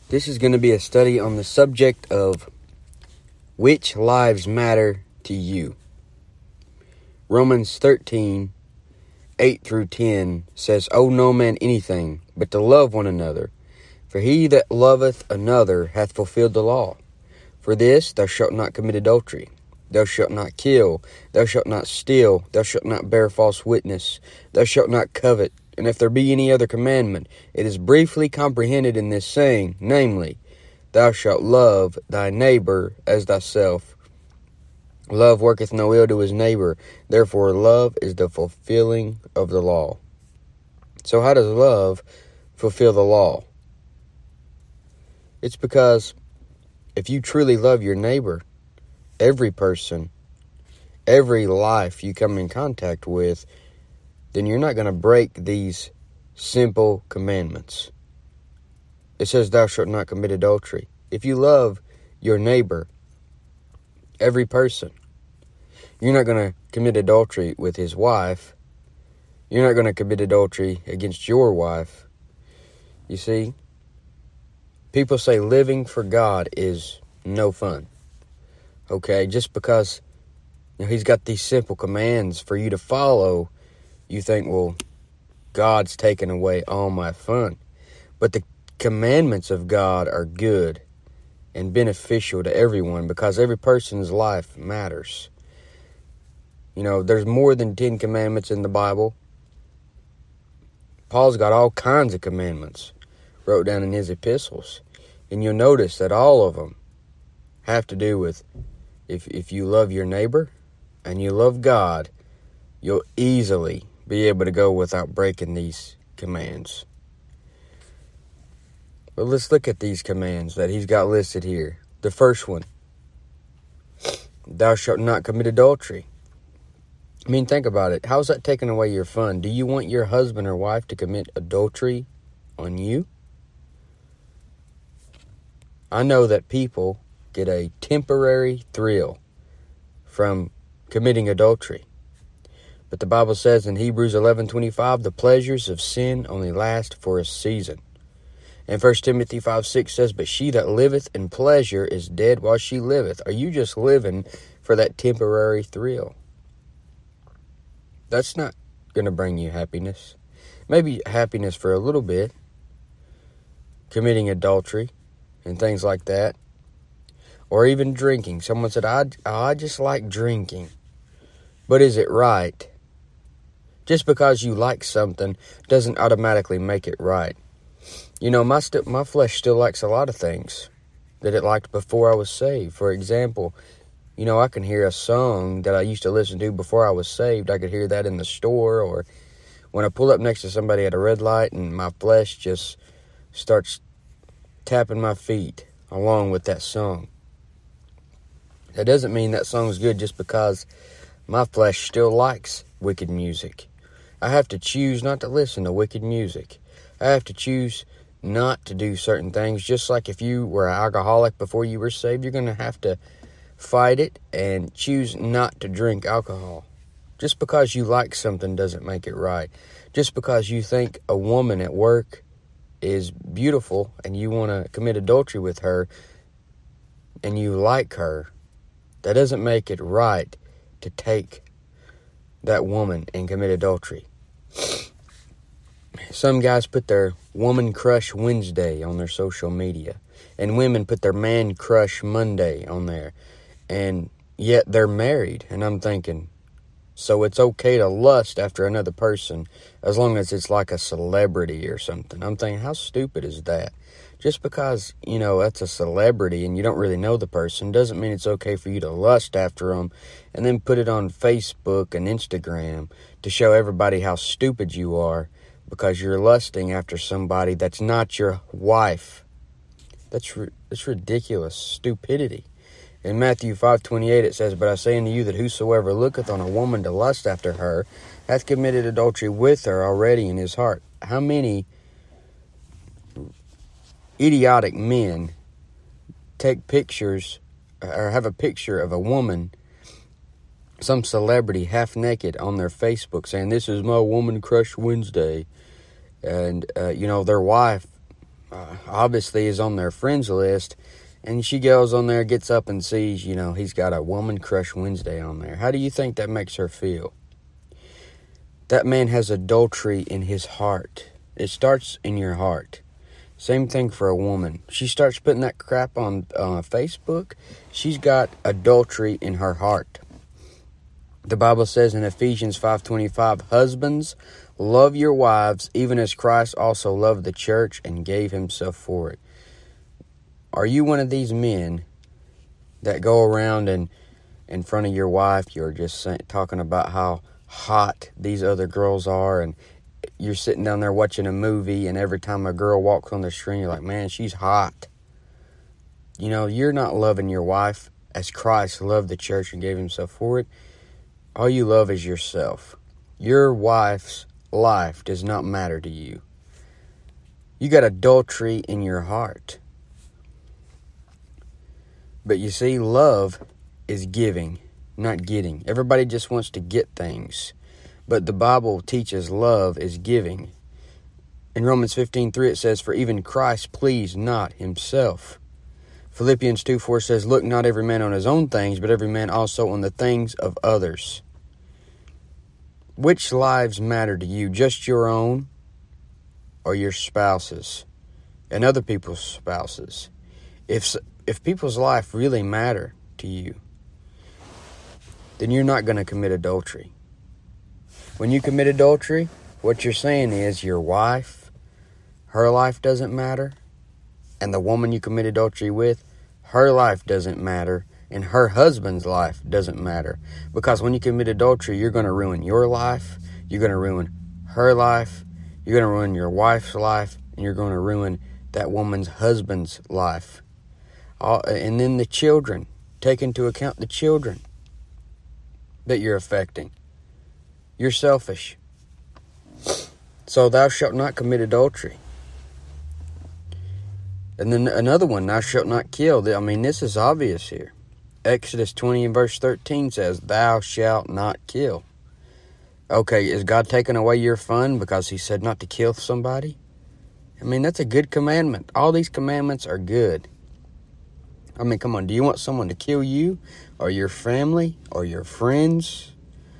This is going to be a study on the subject of which lives matter to you. Romans 13, 8 through 10 says, Owe no man anything, but to love one another. For he that loveth another hath fulfilled the law. For this, thou shalt not commit adultery. Thou shalt not kill. Thou shalt not steal. Thou shalt not bear false witness. Thou shalt not covet. And if there be any other commandment, it is briefly comprehended in this saying, namely, Thou shalt love thy neighbor as thyself. Love worketh no ill to his neighbor. Therefore, love is the fulfilling of the law. So how does love fulfill the law? It's because if you truly love your neighbor, every person, every life you come in contact with, then you're not going to break these simple commandments. It says, Thou shalt not commit adultery. If you love your neighbor, every person, you're not going to commit adultery with his wife. You're not going to commit adultery against your wife. You see, people say living for God is no fun. Okay, just because he's got these simple commands for you to follow, you think, well, God's taken away all my fun. But the commandments of God are good and beneficial to everyone because every person's life matters. You know, there's more than 10 commandments in the Bible. Paul's got all kinds of commandments wrote down in his epistles. And you'll notice that all of them have to do with if you love your neighbor and you love God, you'll easily be able to go without breaking these commands. But let's look at these commands that he's got listed here. The first one, Thou shalt not commit adultery. I mean, think about it. How's that taking away your fun? Do you want your husband or wife to commit adultery on you? I know that people get a temporary thrill from committing adultery. But the Bible says in Hebrews 11:25, the pleasures of sin only last for a season. And 1 Timothy 5:6 says, But she that liveth in pleasure is dead while she liveth. Are you just living for that temporary thrill? That's not going to bring you happiness. Maybe happiness for a little bit. Committing adultery and things like that. Or even drinking. Someone said, I just like drinking. But is it right? Just because you like something doesn't automatically make it right. You know, my flesh still likes a lot of things that it liked before I was saved. For example, you know, I can hear a song that I used to listen to before I was saved. I could hear that in the store or when I pull up next to somebody at a red light and my flesh just starts tapping my feet along with that song. That doesn't mean that song's good just because my flesh still likes wicked music. I have to choose not to listen to wicked music. I have to choose not to do certain things. Just like if you were an alcoholic before you were saved, you're going to have to fight it and choose not to drink alcohol. Just because you like something doesn't make it right. Just because you think a woman at work is beautiful and you want to commit adultery with her and you like her, that doesn't make it right to take that woman and commit adultery. Some guys put their woman crush Wednesday on their social media, and women put their man crush Monday on there, and yet they're married. And I'm thinking, so it's okay to lust after another person as long as it's like a celebrity or something. I'm thinking, how stupid is that? Just because, you know, that's a celebrity and you don't really know the person doesn't mean it's okay for you to lust after them and then put it on Facebook and Instagram to show everybody how stupid you are because you're lusting after somebody that's not your wife. That's ridiculous stupidity. In Matthew 5:28 it says, But I say unto you that whosoever looketh on a woman to lust after her hath committed adultery with her already in his heart. How many idiotic men take pictures or have a picture of a woman, some celebrity half naked on their Facebook saying, This is my woman crush Wednesday. And, you know, their wife obviously is on their friends list, and she goes on there, gets up and sees, he's got a Woman Crush Wednesday on there. How do you think that makes her feel? That man has adultery in his heart. It starts in your heart. Same thing for a woman. She starts putting that crap on Facebook. She's got adultery in her heart. The Bible says in Ephesians 5:25, husbands, love your wives, even as Christ also loved the church and gave himself for it. Are you one of these men that go around and in front of your wife, you're just talking about how hot these other girls are, and you're sitting down there watching a movie, and every time a girl walks on the screen, you're like, man, she's hot. You're not loving your wife as Christ loved the church and gave himself for it. All you love is yourself. Your wife's life does not matter to you. You got adultery in your heart. But you see, love is giving, not getting. Everybody just wants to get things. But the Bible teaches love is giving. In Romans 15:3 it says, for even Christ pleased not himself. Philippians 2:4 says, look not every man on his own things, but every man also on the things of others. Which lives matter to you? Just your own or your spouse's and other people's spouses? If people's life really matter to you, then you're not going to commit adultery. When you commit adultery, what you're saying is your wife, her life doesn't matter, and the woman you commit adultery with, her life doesn't matter, and her husband's life doesn't matter. Because when you commit adultery, you're going to ruin your life, you're going to ruin her life, you're going to ruin your wife's life, and you're going to ruin that woman's husband's life. And then the children, take into account the children that you're affecting. You're selfish. So thou shalt not commit adultery. And then another one, thou shalt not kill. I mean, this is obvious here. Exodus 20 and verse 13 says, thou shalt not kill. Okay, is God taking away your fun because he said not to kill somebody? I mean, that's a good commandment. All these commandments are good. I mean, come on, do you want someone to kill you or your family or your friends?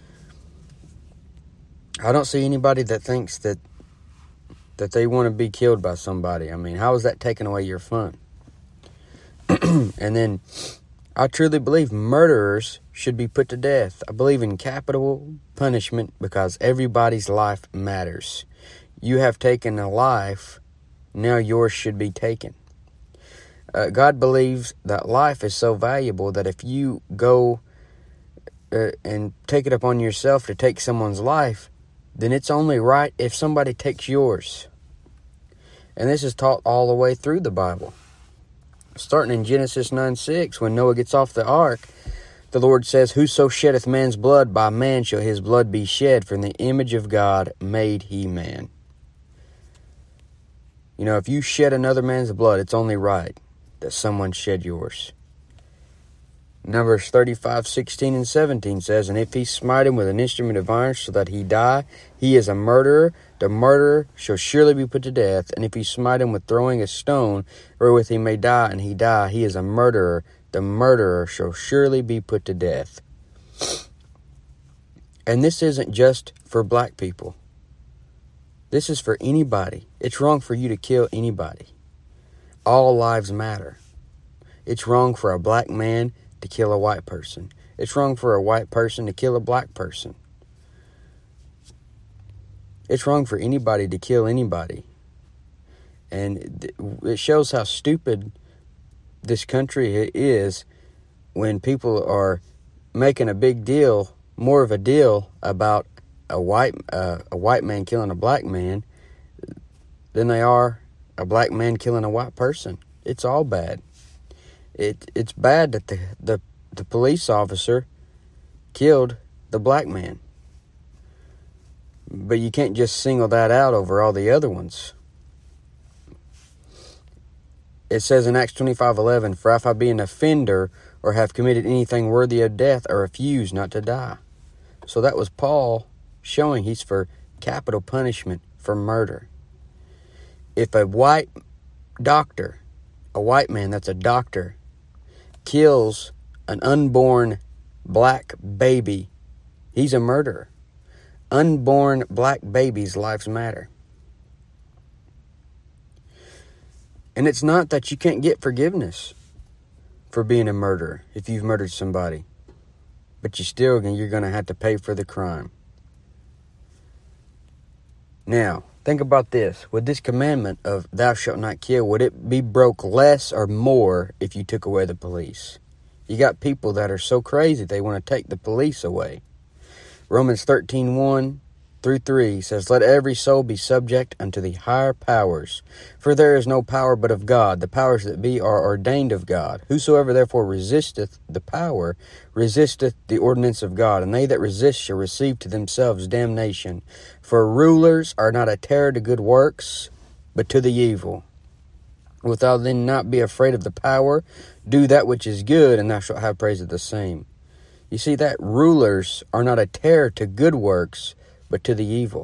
I don't see anybody that thinks that they want to be killed by somebody. I mean, how is that taking away your fun? And then, I truly believe murderers should be put to death. I believe in capital punishment because everybody's life matters. You have taken a life, now yours should be taken. God believes that life is so valuable that if you go and take it upon yourself to take someone's life, then it's only right if somebody takes yours. And this is taught all the way through the Bible. Starting in Genesis 9:6, when Noah gets off the ark, the Lord says, whoso sheddeth man's blood, by man shall his blood be shed, for in the image of God made he man. If you shed another man's blood, it's only right that someone shed yours. Numbers 35:16 and 17 says, and if he smite him with an instrument of iron so that he die, he is a murderer. The murderer shall surely be put to death. And if he smite him with throwing a stone, wherewith he may die, and he die, he is a murderer. The murderer shall surely be put to death. And this isn't just for black people. This is for anybody. It's wrong for you to kill anybody. All lives matter. It's wrong for a black man to kill a white person. It's wrong for a white person to kill a black person. It's wrong for anybody to kill anybody. And it shows how stupid this country is when people are making a big deal, more of a deal about a white man killing a black man than they are a black man killing a white person. It's all bad. It's bad that the police officer killed the black man. But you can't just single that out over all the other ones. It says in Acts 25:11, for if I be an offender or have committed anything worthy of death, I refuse not to die. So that was Paul showing he's for capital punishment for murder. If a white doctor, a white man that's a doctor, kills an unborn black baby, he's a murderer. Unborn black babies' lives matter. And it's not that you can't get forgiveness for being a murderer if you've murdered somebody, but you're going to have to pay for the crime. Now, think about this. With this commandment of thou shalt not kill, would it be broke less or more if you took away the police? You got people that are so crazy they want to take the police away. Romans 13:1-3 says, let every soul be subject unto the higher powers. For there is no power but of God. The powers that be are ordained of God. Whosoever therefore resisteth the power, resisteth the ordinance of God. And they that resist shall receive to themselves damnation. For rulers are not a terror to good works, but to the evil. Wilt thou then not be afraid of the power? Do that which is good, and thou shalt have praise of the same. You see that rulers are not a terror to good works, but to the evil.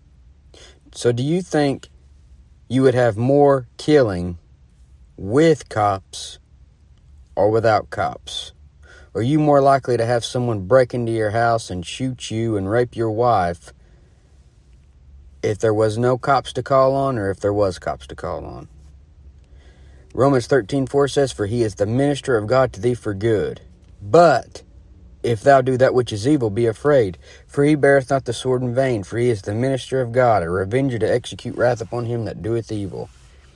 So do you think you would have more killing with cops or without cops? Are you more likely to have someone break into your house and shoot you and rape your wife if there was no cops to call on or if there was cops to call on? Romans 13:4 says, for he is the minister of God to thee for good. But if thou do that which is evil, be afraid. For he beareth not the sword in vain. For he is the minister of God, a revenger to execute wrath upon him that doeth evil.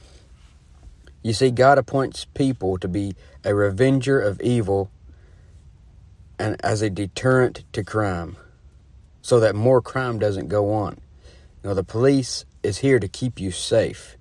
You see, God appoints people to be a revenger of evil and as a deterrent to crime, so that more crime doesn't go on. The police is here to keep you safe.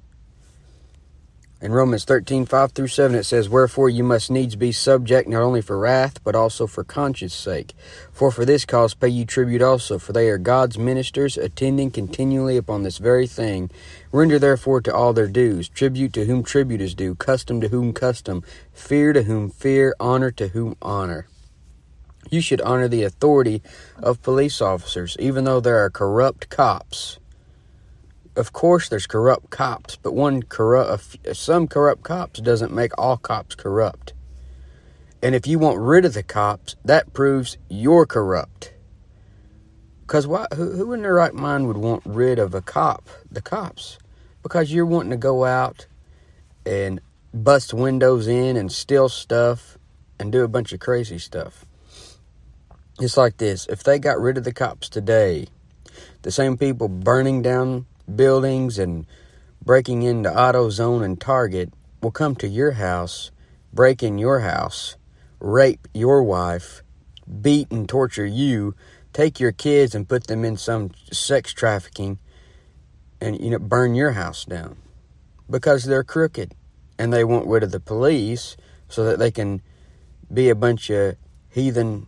In Romans 13:5-7 it says, wherefore you must needs be subject not only for wrath, but also for conscience sake. For this cause pay ye tribute also, for they are God's ministers, attending continually upon this very thing. Render therefore to all their dues, tribute to whom tribute is due, custom to whom custom, fear to whom fear, honor to whom honor. You should honor the authority of police officers, even though there are corrupt cops. Of course there's corrupt cops, but some corrupt cops doesn't make all cops corrupt. And if you want rid of the cops, that proves you're corrupt. Because who in their right mind would want rid of the cops? Because you're wanting to go out and bust windows in and steal stuff and do a bunch of crazy stuff. It's like this. If they got rid of the cops today, the same people burning down buildings and breaking into AutoZone and Target will come to your house, break in your house, rape your wife, beat and torture you, take your kids and put them in some sex trafficking, and burn your house down because they're crooked and they want rid of the police so that they can be a bunch of heathen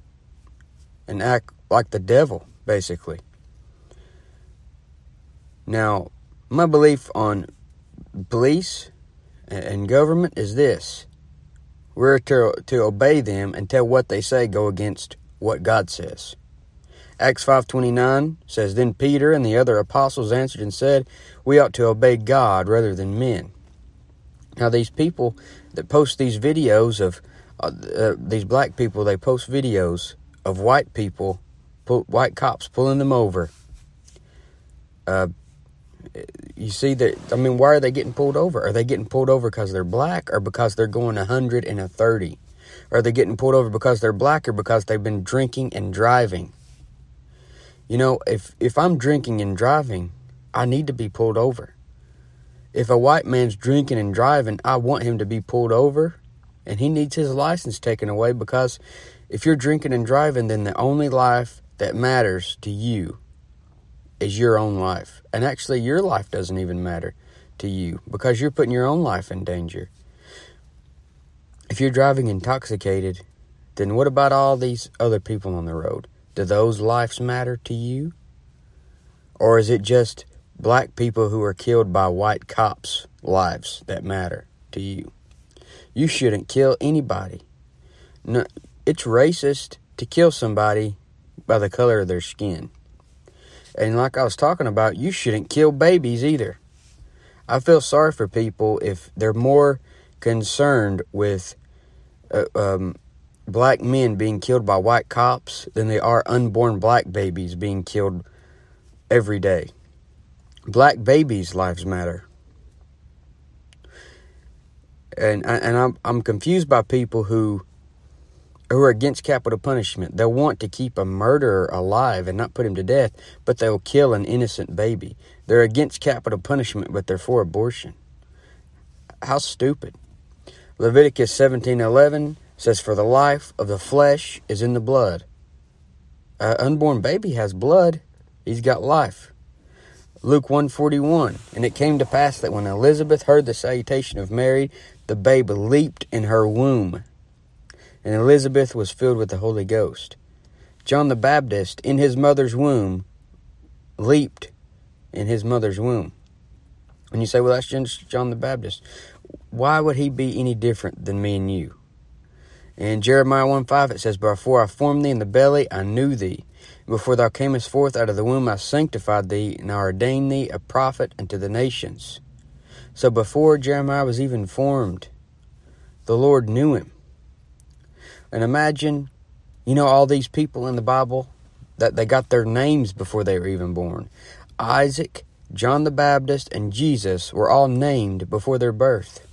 and act like the devil, basically. Now, my belief on police and government is this. We're to obey them until what they say go against what God says. Acts 5:29 says, then Peter and the other apostles answered and said, we ought to obey God rather than men. Now, these people that post these videos of these black people, they post videos of white people, white cops pulling them over. You see that, why are they getting pulled over? Are they getting pulled over because they're black or because they're going 130? Are they getting pulled over because they're black or because they've been drinking and driving? If I'm drinking and driving, I need to be pulled over. If a white man's drinking and driving, I want him to be pulled over, and he needs his license taken away, because if you're drinking and driving, then the only life that matters to you is your own life. And actually, your life doesn't even matter to you because you're putting your own life in danger. If you're driving intoxicated, then what about all these other people on the road? Do those lives matter to you? Or is it just black people who are killed by white cops' lives that matter to you? You shouldn't kill anybody. No, it's racist to kill somebody by the color of their skin. And like I was talking about, you shouldn't kill babies either. I feel sorry for people if they're more concerned with black men being killed by white cops than they are unborn black babies being killed every day. Black babies' lives matter. And I'm confused by people who are against capital punishment. They'll want to keep a murderer alive and not put him to death, but they'll kill an innocent baby. They're against capital punishment, but they're for abortion. How stupid. Leviticus 17:11 says, "For the life of the flesh is in the blood." An unborn baby has blood. He's got life. Luke 1:41, "And it came to pass that when Elizabeth heard the salutation of Mary, the babe leaped in her womb. And Elizabeth was filled with the Holy Ghost." John the Baptist, in his mother's womb, leaped in his mother's womb. And you say, well, that's just John the Baptist. Why would he be any different than me and you? In Jeremiah 1:5, it says, "Before I formed thee in the belly, I knew thee. Before thou camest forth out of the womb, I sanctified thee, and I ordained thee a prophet unto the nations." So before Jeremiah was even formed, the Lord knew him. And imagine, all these people in the Bible, that they got their names before they were even born. Isaac, John the Baptist, and Jesus were all named before their birth.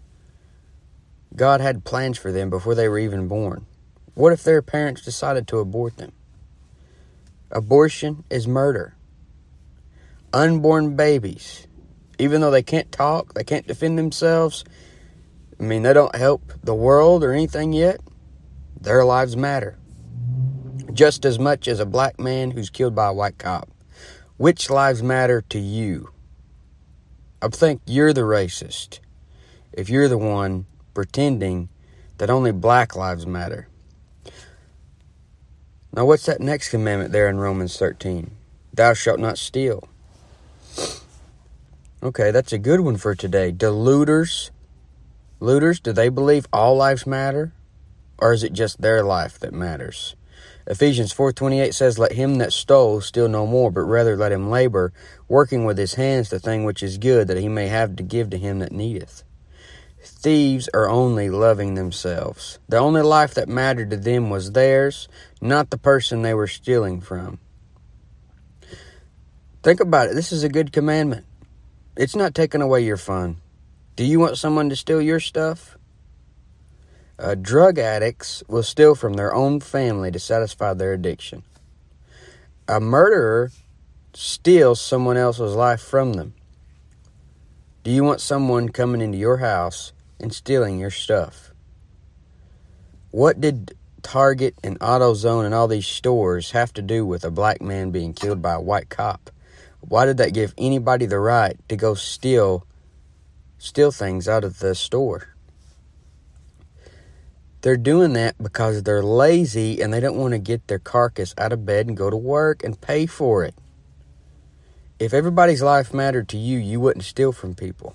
God had plans for them before they were even born. What if their parents decided to abort them? Abortion is murder. Unborn babies, even though they can't talk, they can't defend themselves, they don't help the world or anything yet, their lives matter. Just as much as a black man who's killed by a white cop. Which lives matter to you? I think you're the racist if you're the one pretending that only black lives matter. Now, what's that next commandment there in Romans 13? Thou shalt not steal. Okay, that's a good one for today. Do looters, do they believe all lives matter? Or is it just their life that matters? Ephesians 4:28 says, "Let him that stole steal no more, but rather let him labor, working with his hands the thing which is good, that he may have to give to him that needeth." Thieves are only loving themselves. The only life that mattered to them was theirs, not the person they were stealing from. Think about it. This is a good commandment. It's not taking away your fun. Do you want someone to steal your stuff? Drug addicts will steal from their own family to satisfy their addiction. A murderer steals someone else's life from them. Do you want someone coming into your house and stealing your stuff? What did Target and AutoZone and all these stores have to do with a black man being killed by a white cop? Why did that give anybody the right to go steal things out of the store? They're doing that because they're lazy and they don't want to get their carcass out of bed and go to work and pay for it. If everybody's life mattered to you, you wouldn't steal from people.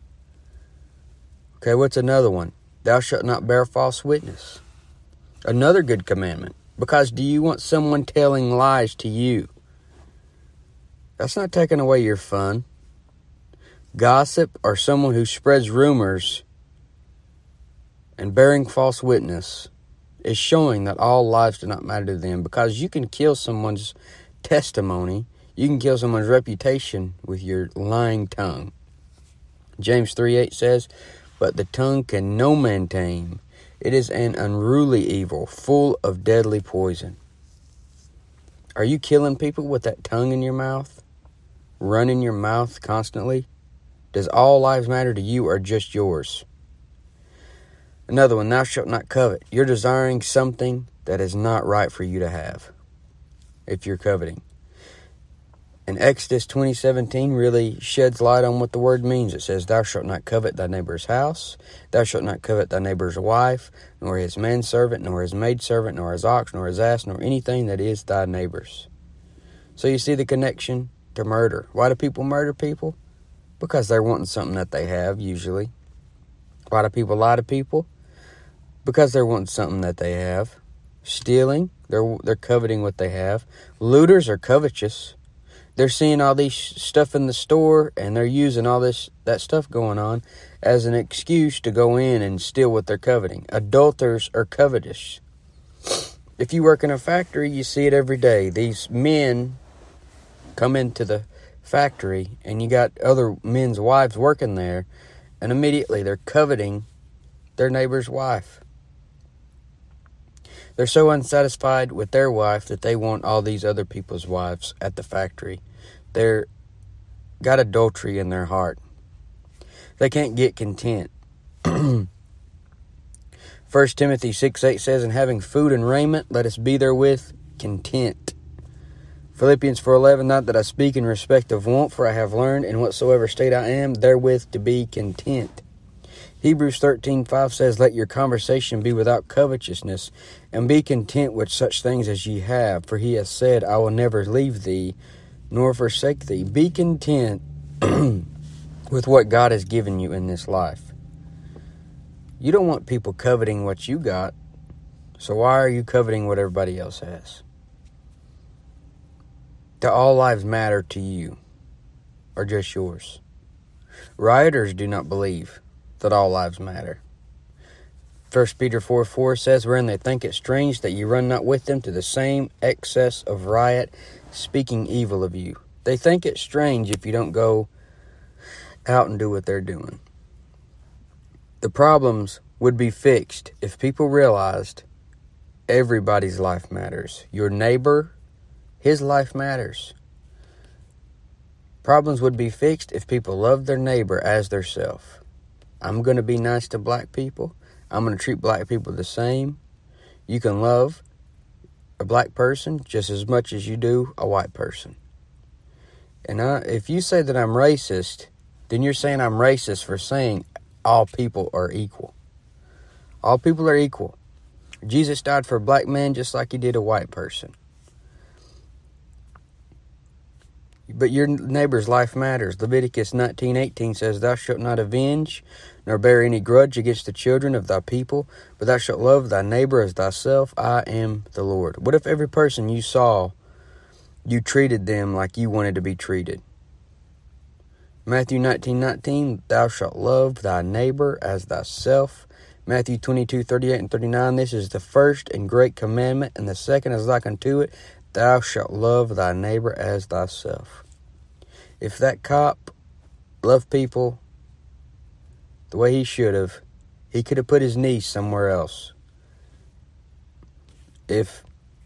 Okay, what's another one? Thou shalt not bear false witness. Another good commandment. Because do you want someone telling lies to you? That's not taking away your fun. Gossip or someone who spreads rumors and bearing false witness is showing that all lives do not matter to them, because you can kill someone's testimony, you can kill someone's reputation with your lying tongue. James 3:8 says, "But the tongue can no man tame. It is an unruly evil, full of deadly poison." Are you killing people with that tongue in your mouth? Running your mouth constantly? Does all lives matter to you or just yours? Another one, thou shalt not covet. You're desiring something that is not right for you to have if you're coveting. And Exodus 20:17 really sheds light on what the word means. It says, "Thou shalt not covet thy neighbor's house. Thou shalt not covet thy neighbor's wife, nor his manservant, nor his maidservant, nor his ox, nor his ass, nor anything that is thy neighbor's." So you see the connection to murder. Why do people murder people? Because they're wanting something that they have, usually. Why do people lie to people? Because they're wanting something that they have. Stealing, they're coveting what they have. Looters are covetous. They're seeing all these stuff in the store, and they're using all that stuff going on as an excuse to go in and steal what they're coveting. Adulterers are covetous. If you work in a factory, you see it every day. These men come into the factory, and you got other men's wives working there, and immediately they're coveting their neighbor's wife. They're so unsatisfied with their wife that they want all these other people's wives at the factory. They're got adultery in their heart. They can't get content. 1 Timothy 6:8 says, "And having food and raiment, let us be therewith content." Philippians 4:11, "Not that I speak in respect of want, for I have learned in whatsoever state I am, therewith to be content." Hebrews 13:5 says, "Let your conversation be without covetousness, and be content with such things as ye have. For he hath said, I will never leave thee, nor forsake thee." Be content with what God has given you in this life. You don't want people coveting what you got, so why are you coveting what everybody else has? Do all lives matter to you, or just yours? Rioters do not believe that all lives matter. 1 Peter 4:4 says, "Wherein they think it strange that ye run not with them to the same excess of riot, speaking evil of you." They think it strange if you don't go out and do what they're doing. The problems would be fixed if people realized everybody's life matters. Your neighbor, his life matters. Problems would be fixed if people loved their neighbor as their self. I'm going to be nice to black people. I'm going to treat black people the same. You can love a black person just as much as you do a white person. And if you say that I'm racist, then you're saying I'm racist for saying all people are equal. All people are equal. Jesus died for a black man just like he did a white person. But your neighbor's life matters. Leviticus 19:18 says, "Thou shalt not avenge, nor bear any grudge against the children of thy people, but thou shalt love thy neighbor as thyself. I am the Lord." What if every person you saw, you treated them like you wanted to be treated? Matthew 19:19, "Thou shalt love thy neighbor as thyself." Matthew 22:38 and 39, "This is the first and great commandment, and the second is like unto it, Thou shalt love thy neighbor as thyself." If that cop loved people the way he should have, he could have put his niece somewhere else. If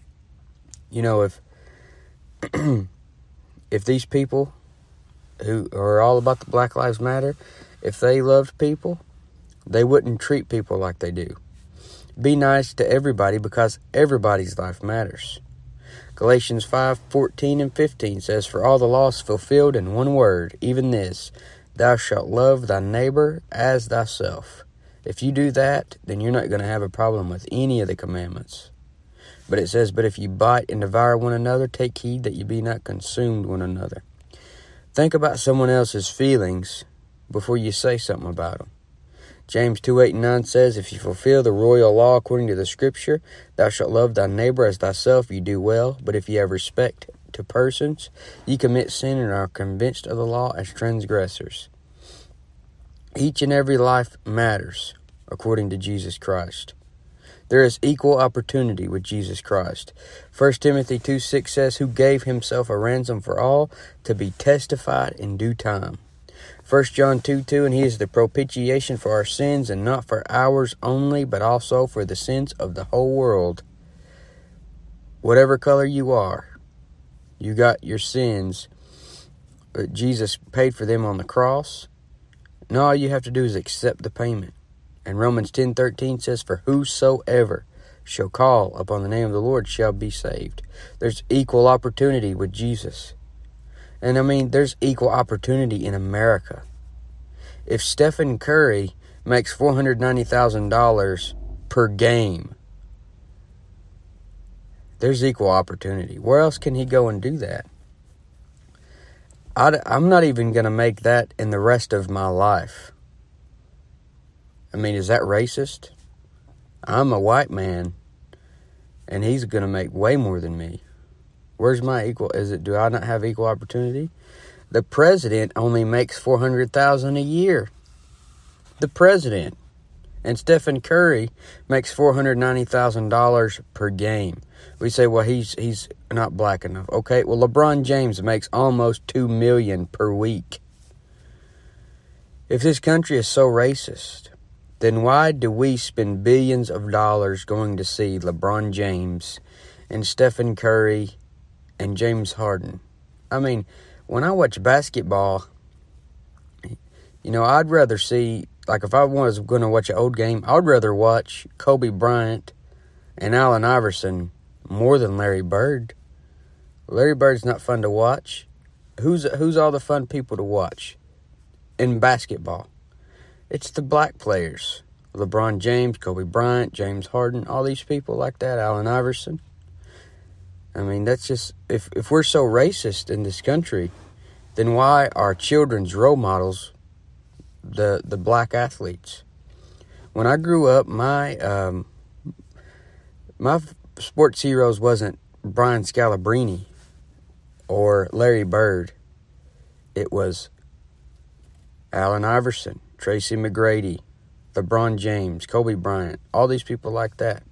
these people who are all about the Black Lives Matter, if they loved people, they wouldn't treat people like they do. Be nice to everybody because everybody's life matters. Galatians 5:14 and 15 says, "For all the law is fulfilled in one word, even this, thou shalt love thy neighbor as thyself." If you do that, then you're not going to have a problem with any of the commandments. But it says, "But if you bite and devour one another, take heed that you be not consumed one another." Think about someone else's feelings before you say something about them. James 2:8 and 9 says, "If you fulfill the royal law according to the scripture, thou shalt love thy neighbor as thyself, you do well. But if you have respect to persons, ye commit sin and are convinced of the law as transgressors." Each and every life matters according to Jesus Christ. There is equal opportunity with Jesus Christ. 1 Timothy 2:6 says, "Who gave himself a ransom for all, to be testified in due time." 1 John 2:2, "And he is the propitiation for our sins, and not for ours only, but also for the sins of the whole world." Whatever color you are, you got your sins. But Jesus paid for them on the cross. And all you have to do is accept the payment. And Romans 10:13 says, "For whosoever shall call upon the name of the Lord shall be saved." There's equal opportunity with Jesus. And there's equal opportunity in America. If Stephen Curry makes $490,000 per game, there's equal opportunity. Where else can he go and do that? I'm not even going to make that in the rest of my life. Is that racist? I'm a white man, and he's going to make way more than me. Where's my equal? Do I not have equal opportunity? The president only makes $400,000 a year. The president. And Stephen Curry makes $490,000 per game. We say, well, he's not black enough. Okay, well, LeBron James makes almost $2 million per week. If this country is so racist, then why do we spend billions of dollars going to see LeBron James and Stephen Curry and James Harden? I mean, when I watch basketball, I'd rather see, like if I was going to watch an old game, I'd rather watch Kobe Bryant and Allen Iverson more than Larry Bird. Larry Bird's not fun to watch. Who's all the fun people to watch in basketball? It's the black players. LeBron James, Kobe Bryant, James Harden, all these people like that, Allen Iverson. I mean, that's just, if we're so racist in this country, then why are children's role models the black athletes? When I grew up, my sports heroes wasn't Brian Scalabrine or Larry Bird. It was Allen Iverson, Tracy McGrady, LeBron James, Kobe Bryant, all these people like that.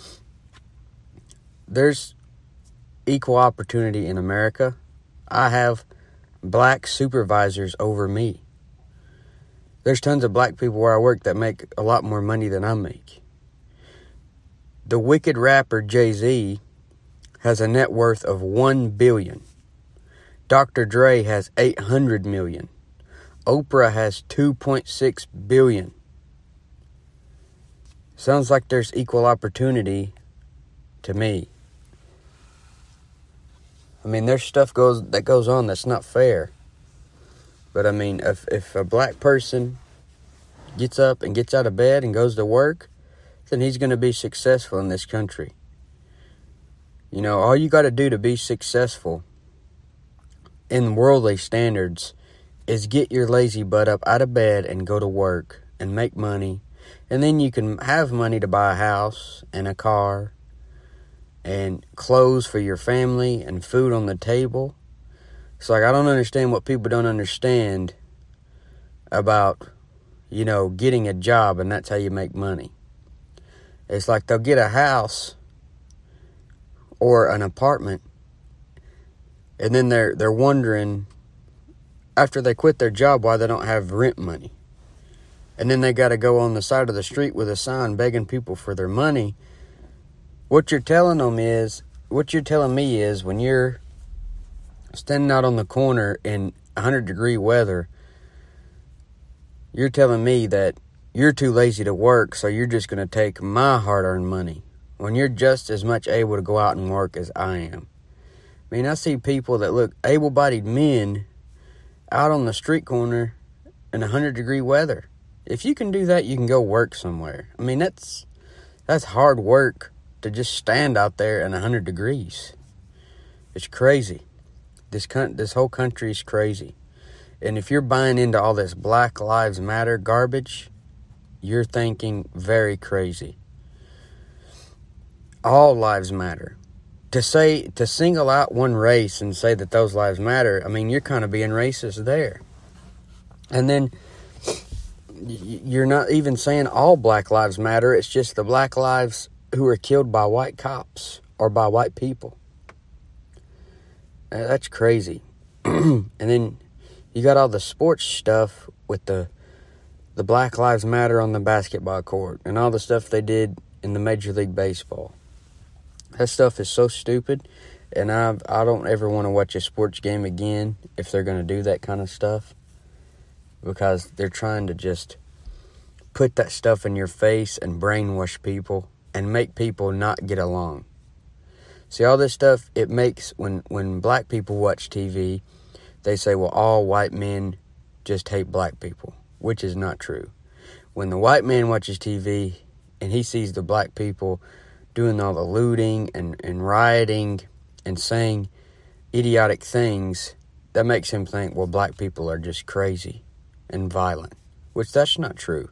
There's equal opportunity in America. I have black supervisors over me. There's tons of black people where I work that make a lot more money than I make. The wicked rapper Jay-Z has a net worth of $1 billion. Dr. Dre has $800 million. Oprah has $2.6 billion. Sounds like there's equal opportunity to me. I mean, there's stuff that goes on that's not fair. But I mean, if a black person gets up and gets out of bed and goes to work, then he's going to be successful in this country. All you got to do to be successful in worldly standards is get your lazy butt up out of bed and go to work and make money. And then you can have money to buy a house and a car and clothes for your family and food on the table. It's like, I don't understand what people don't understand about, getting a job and that's how you make money. It's like they'll get a house or an apartment and then they're wondering after they quit their job why they don't have rent money. And then they got to go on the side of the street with a sign begging people for their money. What you're telling me is when you're standing out on the corner in 100-degree weather, you're telling me that you're too lazy to work, so you're just going to take my hard-earned money when you're just as much able to go out and work as I am. I mean, I see people that look able-bodied men out on the street corner in 100-degree weather. If you can do that, you can go work somewhere. I mean, that's hard work to just stand out there in 100 degrees. It's crazy. This whole country is crazy. And if you're buying into all this Black Lives Matter garbage, you're thinking very crazy. All lives matter. To single out one race and say that those lives matter, I mean, you're kind of being racist there. And then you're not even saying all black lives matter. It's just the black lives who are killed by white cops or by white people. That's crazy. And then you got all the sports stuff with the Black Lives Matter on the basketball court and all the stuff they did in the Major League Baseball. That stuff is so stupid, and I don't ever want to watch a sports game again if they're going to do that kind of stuff, because they're trying to just put that stuff in your face and brainwash people and make people not get along. See, all this stuff, it makes, when black people watch TV, they say, well, all white men just hate black people, which is not true. When the white man watches TV and he sees the black people doing all the looting and rioting and saying idiotic things, that makes him think, well, black people are just crazy and violent, which that's not true.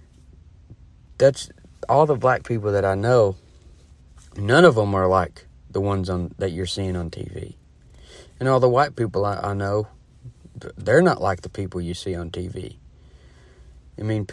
That's all the black people that I know, none of them are like the ones that you're seeing on TV. And all the white people I know, they're not like the people you see on TV. I mean,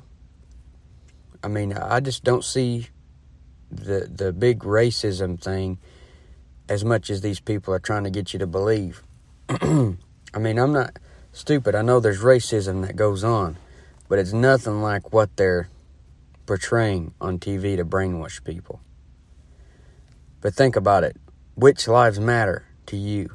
I just don't see the big racism thing as much as these people are trying to get you to believe. I mean, I'm not stupid. I know there's racism that goes on, but it's nothing like what they're portraying on TV to brainwash people. But think about it. Which lives matter to you?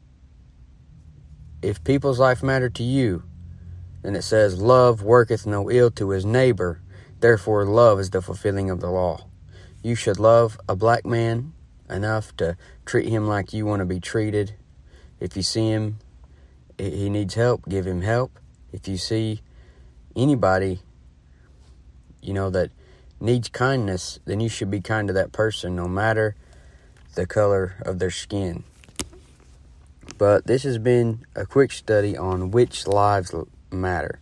If people's life matter to you, then it says, love worketh no ill to his neighbor, therefore love is the fulfilling of the law. You should love a black man enough to treat him like you want to be treated. If you see him, he needs help, give him help. If you see anybody, that needs kindness, then you should be kind to that person, no matter the color of their skin. But this has been a quick study on which lives matter.